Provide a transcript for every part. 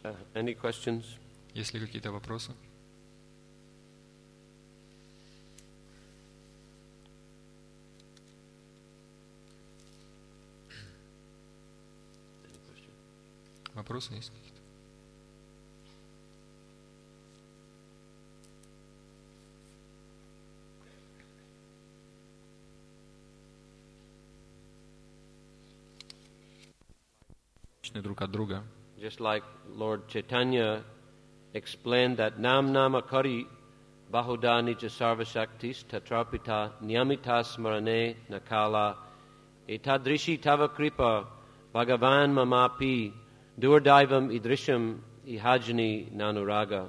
Any questions? Есть ли какие-то вопросы? Вопросы есть какие-то? Друг от друга. Just like Lord Chaitanya explained that Nam Nama Kari Bahuda Nija Sarvashaktis Tatrapita Niyamita Smarane Nakala Etadrishi Tava Kripa Bhagavan Mamapi Durdaivam Idrisham Ihajani Nanuraga.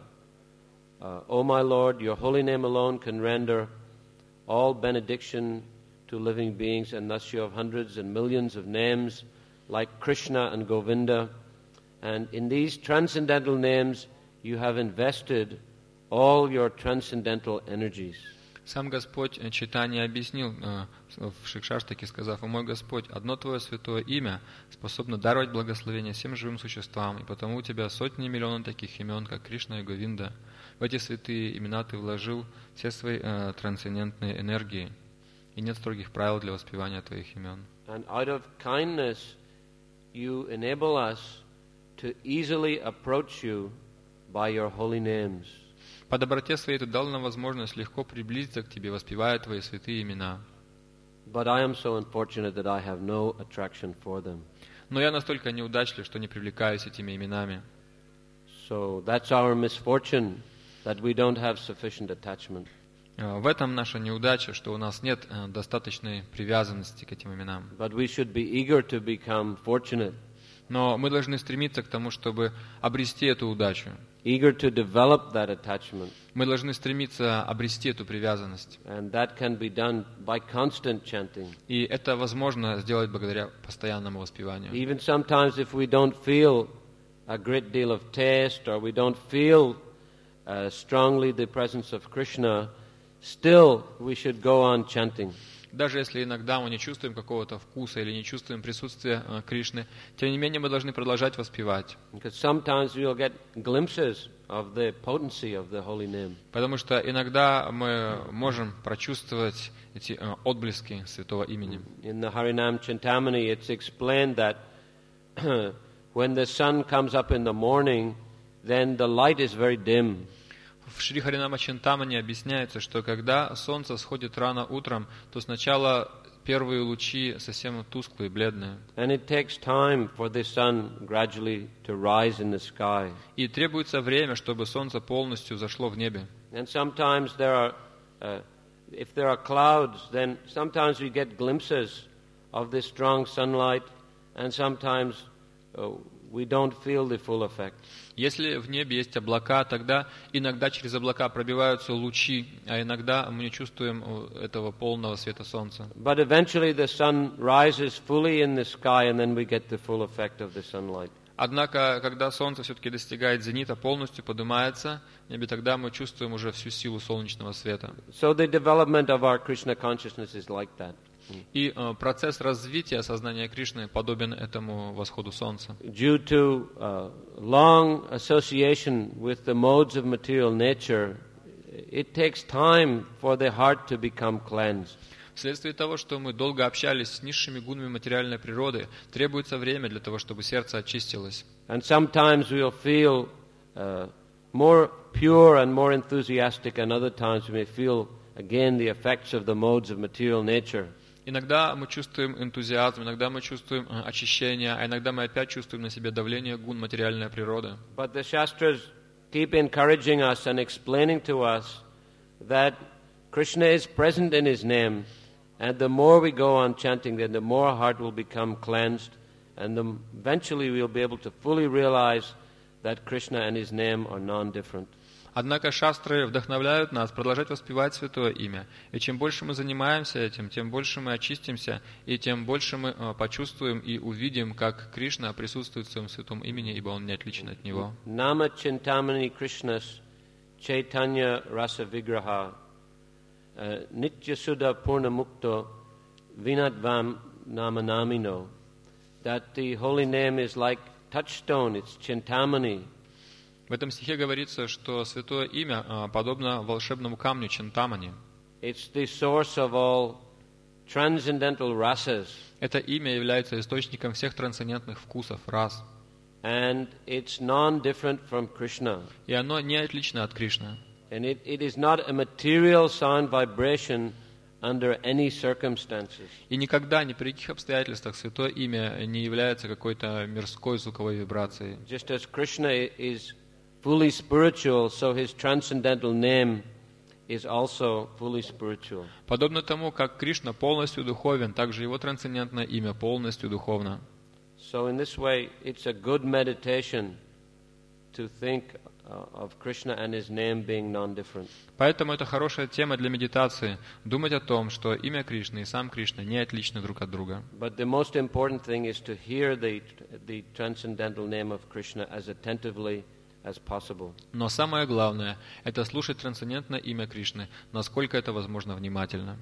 O my Lord, your holy name alone can render all benediction to living beings, and thus you have hundreds and millions of names like Krishna and Govinda, and in these transcendental names you have invested all your transcendental energies. Сам Господь Чайтанья объяснил в Шикшаштаке, сказав: «О мой Господь, одно Твое святое имя способно даровать благословение всем живым существам, и потому у Тебя сотни миллионов таких имен, как Кришна и Говинда. В эти святые имена Ты вложил все свои трансцендентные энергии, и нет строгих правил для воспевания Твоих имен». And out of kindness you enable us to easily approach you by your holy names. По доброте Своей Ты дал нам возможность легко приблизиться к Тебе, воспевая Твои святые имена. But I am so unfortunate that I have no attraction for them. Но я настолько неудачлив, что не привлекаюсь этими именами. So that's our misfortune, that we don't have sufficient attachment. В этом наша неудача, что у нас нет достаточной привязанности к этим именам. But we should be eager to become fortunate. Но мы должны стремиться к тому, чтобы обрести эту удачу. Eager to develop that attachment. Мы должны стремиться обрести эту привязанность. And that can be done by constant chanting. И это возможно сделать благодаря постоянному воспеванию. Even sometimes if we don't feel a great deal of taste, or we don't feel strongly the presence of Krishna, still we should go on chanting. Даже если иногда мы не чувствуем какого-то вкуса или не чувствуем присутствия Кришны, тем не менее мы должны продолжать воспевать. Because sometimes we'll get glimpses of the potency of the holy name. Потому что иногда мы можем прочувствовать эти отблески святого имени. In the Harinam Chintamani it's explained that when the sun comes up in the morning, then the light is very dim. В Шри Харинама Чинтамани объясняется, что когда солнце сходит рано утром, то сначала первые лучи совсем тусклые, бледные. And it takes time for the sun gradually to rise in the sky. И требуется время, чтобы солнце полностью зашло в небе. And sometimes if there are clouds, then sometimes we get glimpses of this strong sunlight, and sometimes we don't feel the full effect. Если в небе есть облака, тогда иногда через облака пробиваются лучи, а иногда мы не чувствуем этого полного света солнца. But eventually the sun rises fully in the sky, and then we get the full effect of the sunlight. Однако, когда солнце все-таки достигает зенита, полностью поднимается в небе, тогда мы чувствуем уже всю силу солнечного света. So the development of our Krishna consciousness is like that. И процесс развития сознания Кришны подобен этому восходу солнца. Due to long association with the modes of material nature, it takes time for the heart to become cleansed. Вследствие того, что мы долго общались с низшими гунами материальной природы, требуется время для того, чтобы сердце очистилось. And sometimes we'll feel more pure and more enthusiastic, and other times we may feel again the effects of the modes of material nature. Иногда мы чувствуем энтузиазм, иногда мы чувствуем очищение, а иногда мы опять чувствуем на себе давление гун материальной природы. But the Shastras keep encouraging us and explaining to us that Krishna is present in His name, and the more we go on chanting, then the more our heart will become cleansed, and eventually we will be able to fully realize that Krishna and His name are non-different. Однако шастры вдохновляют нас продолжать воспевать Святое Имя. И чем больше мы занимаемся этим, тем больше мы очистимся, и тем больше мы почувствуем и увидим, как Кришна присутствует в Своем Святом Имени, ибо Он не отличен от Него. Nama Chintamani Krishnas Chaitanya Rasa Vigraha Nitya Sudha Purna Mukto Vinadvam Namanamino. That the holy name is like touchstone, it's Chintamani. В этом стихе говорится, что святое имя подобно волшебному камню Чинтамани. It's the source of all transcendental rasas. Это имя является источником всех трансцендентных вкусов, рас. And it's non-different from Krishna. И оно не отлично от Кришны. And it is not a material sound vibration under any circumstances. И никогда, ни при каких обстоятельствах святое имя не является какой-то мирской звуковой вибрацией. Just as Krishna is fully spiritual, so his transcendental name is also fully spiritual. Подобно тому, как Кришна полностью духовен, также его трансцендентное имя полностью духовно. So in this way, it's a good meditation to think of Krishna and his name being non-different. Поэтому это хорошая тема для медитации, думать о том, что имя Кришны и сам Кришна не отличны друг от друга. But the most important thing is to hear the transcendental name of Krishna as attentively as possible. Но самое главное – это слушать трансцендентное имя Кришны, насколько это возможно внимательно.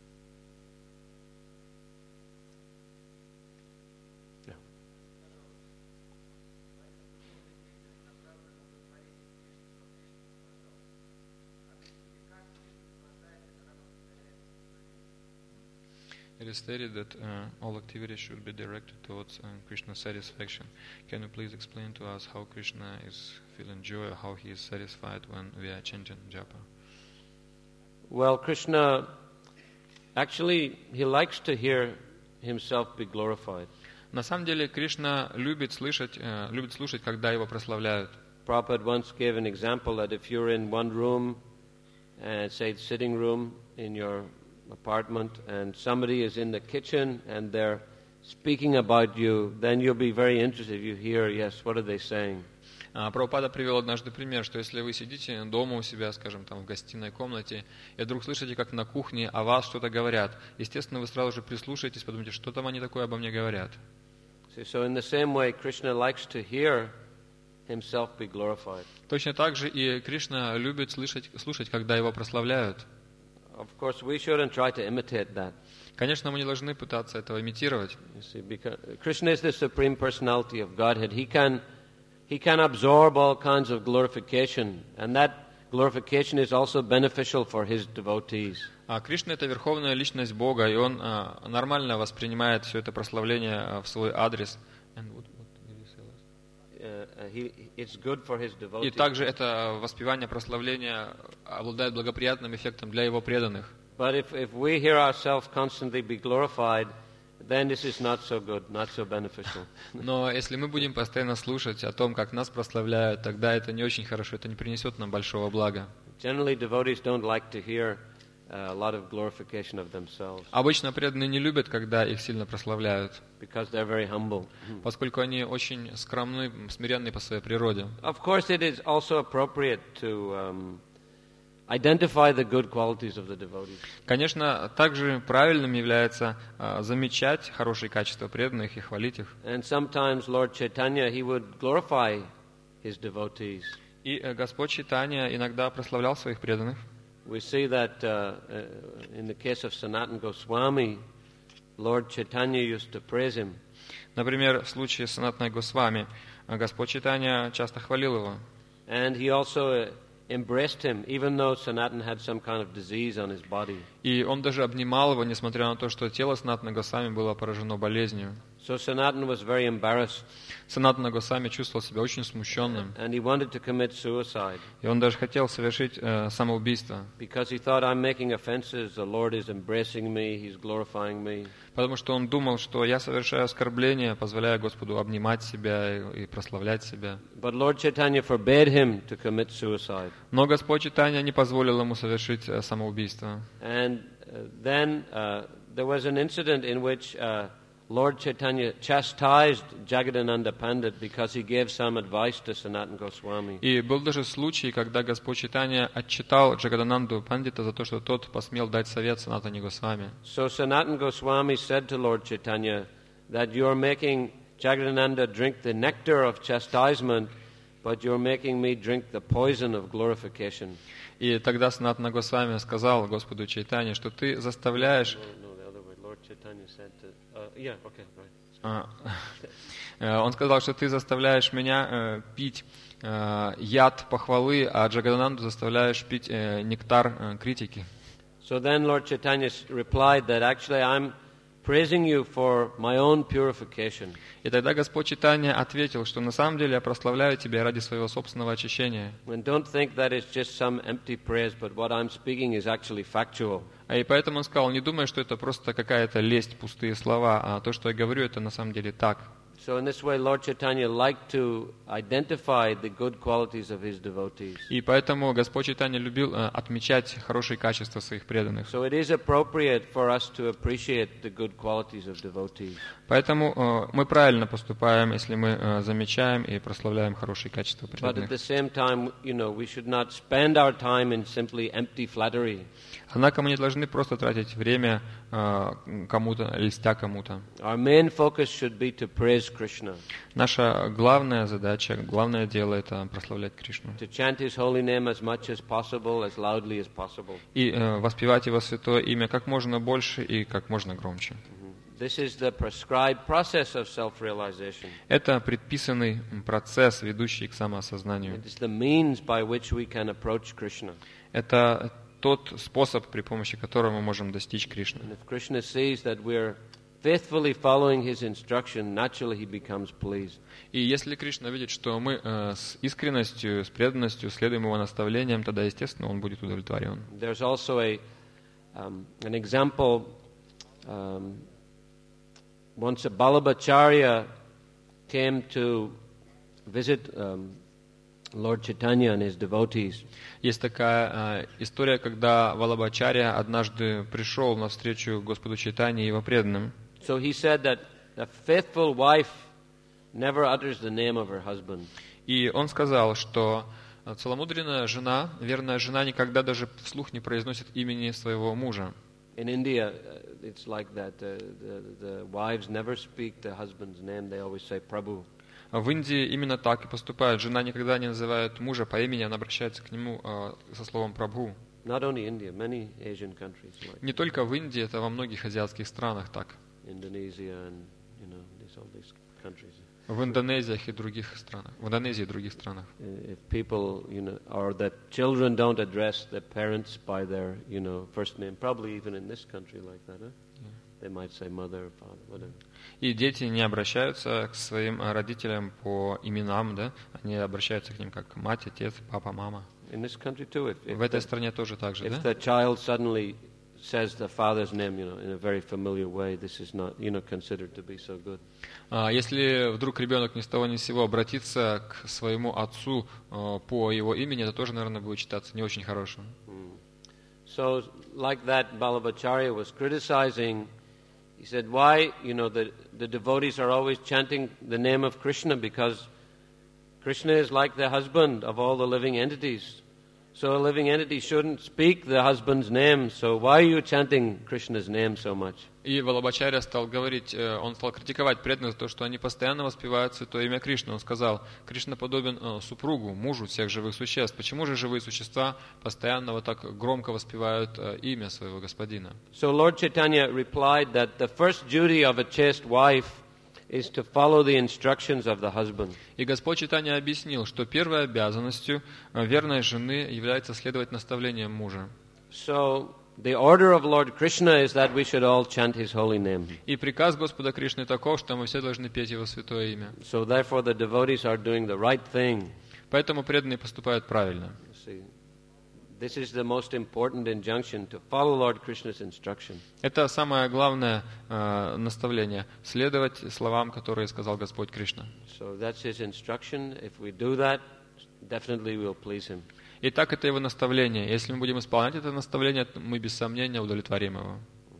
It is stated that all activities should be directed towards Krishna's satisfaction. Can you please explain to us how Krishna is feeling joy, or how he is satisfied when we are chanting japa? Well, Krishna, actually, he likes to hear himself be glorified. На самом деле, Кришна любит слушать, когда его прославляют. Prabhupada once gave an example that if you're in one room, say the sitting room in your apartment, and somebody is in the kitchen and they're speaking about you, then you'll be very interested if you hear, yes, what are they saying? Прабхупада привел однажды пример, что если вы сидите дома у себя, скажем, там в гостиной комнате, и вдруг слышите, как на кухне о вас что-то говорят, естественно, вы сразу же прислушаетесь, подумайте, что там они такое обо мне говорят. So in the same way, Krishna likes to hear himself be glorified. Точно так же и Кришна любит слушать, когда его прославляют. Of course, we shouldn't try to imitate that. Конечно, мы не должны пытаться этого имитировать. You see, because Krishna is the supreme personality of Godhead. He can absorb all kinds of glorification, and that glorification is also beneficial for his devotees. А Кришна — это верховная личность Бога, и он нормально воспринимает все это прославление в свой адрес. It's good for his devotees. И также это воспевание прославления обладает благоприятным эффектом для его преданных. But if we hear ourselves constantly be glorified, then this is not so good, not so beneficial. Но если мы будем постоянно слушать о том, как нас прославляют, тогда это не очень хорошо, это не принесет нам большого блага. Generally, devotees don't like to hear a lot of glorification of themselves. Обычно преданные не любят, когда их сильно прославляют, Because they're very humble. поскольку они очень скромны, смиренны по своей природе. Of course, it is also appropriate to identify the good qualities of the devotees. Конечно, также правильным является замечать хорошие качества преданных и хвалить их. And sometimes Lord Chaitanya, he would glorify his devotees. И Господь Чайтанья иногда прославлял своих преданных. We see that in the case of Sanatana Goswami, Lord Chaitanya used to praise him. Например, в случае с Санатаной Госвами Господь Чайтанья часто хвалил его. And he also embraced him, even though Sanatana had some kind of disease on his body. И он даже обнимал его, несмотря на то, что тело Санатаны Госвами было поражено болезнью. So Sanatana was very embarrassed. Санатана Госвами чувствовал себя очень смущенным. And he wanted to commit suicide. И он даже хотел совершить самоубийство. Because he thought, I'm making offenses, the Lord is embracing me, he's glorifying me. Потому что он думал, что я совершаю оскорбление, позволяя Господу обнимать себя и прославлять себя. But Lord Chaitanya forbade him to commit suicide. Но Господь Чайтанья не позволил ему совершить самоубийство. And then there was an incident in which Lord Chaitanya chastised Jagadananda Pandit because he gave some advice to Sanatana Goswami. И был даже случай, когда Господь Чайтанья отчитал Джагадананду Пандита за то, что тот посмел дать совет Санатане Госвами. So Sanatana Goswami said to Lord Chaitanya that you're making Jagadananda drink the nectar of chastisement, but you're making me drink the poison of glorification. И тогда Санатана Госвами сказал Господу Чайтанье, что ты заставляешь... No, the other way. Lord Chaitanya said to... yeah, okay, right. Он сказал, что ты заставляешь меня пить яд похвалы, а Джагадананду заставляешь пить нектар критики. So then Lord Chaitanya replied that actually I'm praising you for my own purification. И тогда Господь Чайтанья ответил, что на самом деле я прославляю тебя ради своего собственного очищения. And don't think that it's just some empty praise, but what I'm speaking is actually factual. И поэтому он сказал, не думай, что это просто какая-то лесть, пустые слова, а то, что я говорю, это на самом деле так. So in this way, Lord Chaitanya liked to identify the good qualities of his devotees. И поэтому Господь Чайтанья любил отмечать хорошие качества своих преданных. So it is appropriate for us to appreciate the good qualities of devotees. Поэтому мы правильно поступаем, если мы замечаем и прославляем хорошие качества But at преданных. the same time, we should not spend our time in simply empty flattery. Однако мы не должны просто тратить время кому-то, льстя кому-то. Our main focus should be to praise Krishna, Наша главная задача, главное дело – это прославлять Кришну. to chant his holy name as much as possible, as loudly as possible. И воспевать Его святое имя как можно больше и как можно громче. This is the prescribed process of self-realization. Это предписанный процесс, ведущий к самоосознанию. It is the means by which we can approach Krishna. Это тот способ, при помощи которого мы можем достичь Кришны. And if Krishna sees that we're faithfully following his instruction, naturally he becomes pleased. И если Кришна видит, что мы с искренностью, с преданностью следуем Его наставлениям, тогда, естественно, Он будет удовлетворен. There's also an example. Once a Balabhacharya came to visit Lord Chaitanya and his devotees. Есть такая история, когда Валабхачарья однажды пришел навстречу Господу Чайтанье и Его преданным. So he said that a faithful wife never utters the name of her husband. И он сказал, что целомудренная жена, верная жена, никогда даже вслух не произносит имени своего мужа. In India, it's like that. The wives never speak the husband's name. They always say Prabhu. В Индии именно так и поступает. Жена никогда не называет мужа по имени, она обращается к нему со словом «прабху». Not only India, many Asian countries like Не только в Индии, это во многих азиатских странах так. Indonesia and all these countries. В Индонезиях и других странах. В Индонезии и других странах. If people, or that children don't address their parents by their, first name, probably even in this country like that, huh? They might say mother, father, whatever. И дети не обращаются к своим родителям по именам, да? Они обращаются к ним как мать, отец, папа, мама. In this country too, В этой стране тоже так же, if да? the child suddenly says the father's name, in a very familiar way, this is not, considered to be so good. Если вдруг ребенок ни с того ни с сего обратится к своему отцу по его имени, это тоже, наверное, будет считаться не очень хорошим. So, like that, Balabhacharya was criticizing. He said, why, the devotees are always chanting the name of Krishna, because Krishna is like the husband of all the living entities. So a living entity shouldn't speak the husband's name, so why are you chanting Krishna's name so much? И Валабхачарья стал говорить, он стал критиковать преданных за то, что они постоянно воспевают святое имя Кришны. Он сказал, Кришна подобен супругу, мужу всех живых существ. Почему же живые существа постоянно вот так громко воспевают имя своего господина? So Lord Chaitanya replied that the first duty of a chaste wife is to follow the instructions of the husband. И Господь Чайтанья объяснил, что первой обязанностью верной жены является следовать наставлениям мужа. So the order of Lord Krishna is that we should all chant his holy name. И приказ Господа Кришны таков, что мы все должны петь Его святое имя. So therefore the devotees are doing the right thing. Поэтому преданные поступают правильно. See, this is the most important injunction, to follow Lord Krishna's instruction. Это самое главное наставление – следовать словам, которые сказал Господь Кришна. So that's his instruction. If we do that, definitely we'll please him. Итак, это Его наставление. Если мы будем исполнять это наставление, мы без сомнения удовлетворим Его.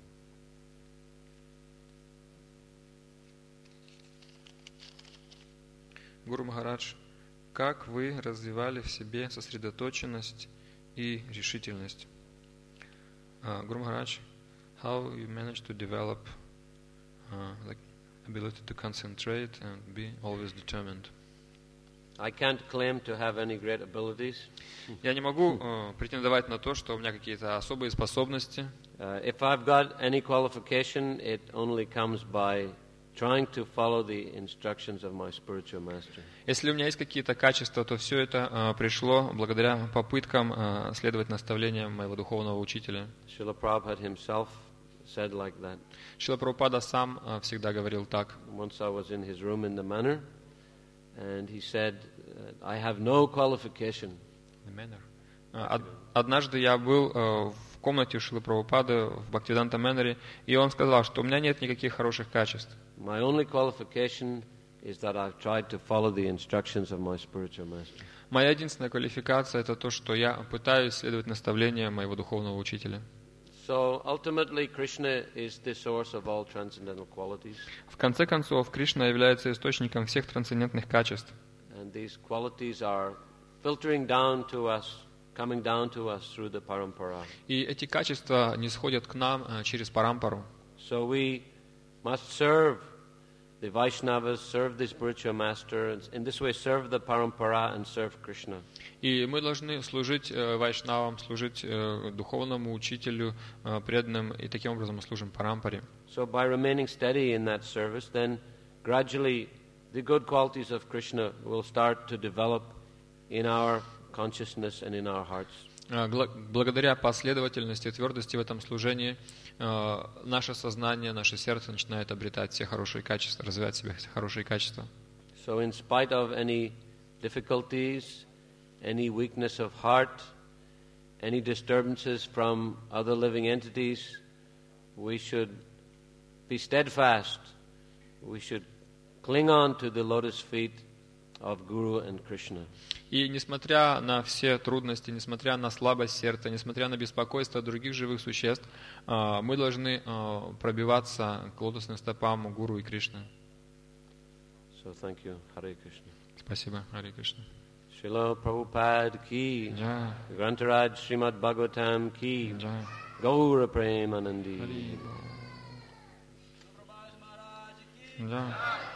Гуру Махарадж, как вы развивали в себе сосредоточенность и решительность? Guru Maharaj, how you managed to develop the ability to concentrate and be always determined? I can't claim to have any great abilities. Я не могу претендовать на то, что у меня какие-то особые способности. If I've got any qualification, it only comes by trying to follow the instructions of my spiritual master. Если у меня есть какие-то качества, то все это пришло благодаря попыткам следовать наставлениям моего духовного учителя. Srila Prabhupada himself said like that. Шрила Прабхупада сам всегда говорил так. Once I was in his room in the manor, and he said, I have no qualification. Однажды я был в комнате у Шрилы Прабхупады в Бхактивиданта Мэннере, и он сказал, что у меня нет никаких хороших качеств. My only qualification is that I've tried to follow the instructions of my spiritual master. Моя единственная квалификация – это то, что я пытаюсь следовать наставлениям моего духовного учителя. So ultimately, Krishna is the source of all transcendental qualities. В конце концов, Кришна является источником всех трансцендентных качеств. And these qualities are filtering down to us, coming down to us through the parampara. И эти качества нисходят к нам через парампару. So we must serve the Vaishnavas, serve the spiritual master, and in this way serve the parampara and serve Krishna. И мы должны служить вайшнавам, служить духовному учителю, преданным, и таким образом мы служим парампаре. So by remaining steady in that service, then gradually the good qualities of Krishna will start to develop in our consciousness and in our hearts. Благодаря последовательности и твердости в этом служении наше сознание, наше сердце начинает обретать все хорошие качества, развивать в себе все хорошие качества. So in spite of any difficulties, any weakness of heart, any disturbances from other living entities, we should be steadfast. We should cling on to the lotus feet of Guru and Krishna. И несмотря на все трудности, несмотря на слабость сердца, несмотря на беспокойство других живых существ, мы должны пробиваться к лотосным стопам Гуру и Кришны. So thank you. Hare Krishna. Спасибо, Харе Кришна. Srila Prabhupada ki, Джай, Grantaraj Srimad Bhagavatam ki, джай. Gaura Premanandi. Джай.